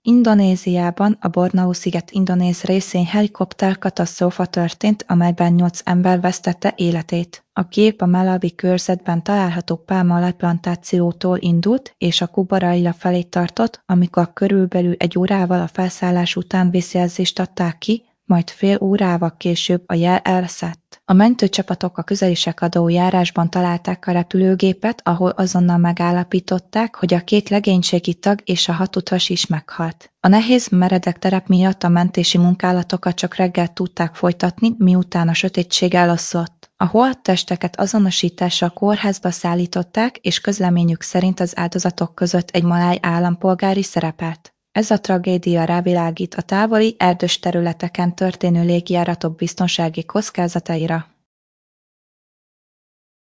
Indonéziában a Borneo-sziget indonéz részén helikopter-katasztrófa történt, amelyben 8 ember vesztette életét. A gép a Malawi körzetben található pálmaolaj-plantációtól indult, és a Kubaraila felé tartott, amikor körülbelül 1 órával a felszállás után vészjelzést adták ki, majd fél órával később a jel elszállt. A mentőcsapatok a közeli Sekadau járásban találták a repülőgépet, ahol azonnal megállapították, hogy a 2 legénységi tag és a 6 utas is meghalt. A nehéz, meredek terep miatt a mentési munkálatokat csak reggel tudták folytatni, miután a sötétség eloszlott. A holttesteket azonosításra a kórházba szállították, és közleményük szerint az áldozatok között egy maláj állampolgár is szerepelt. Ez a tragédia rávilágít a távoli, erdős területeken történő légjáratok biztonsági kockázataira.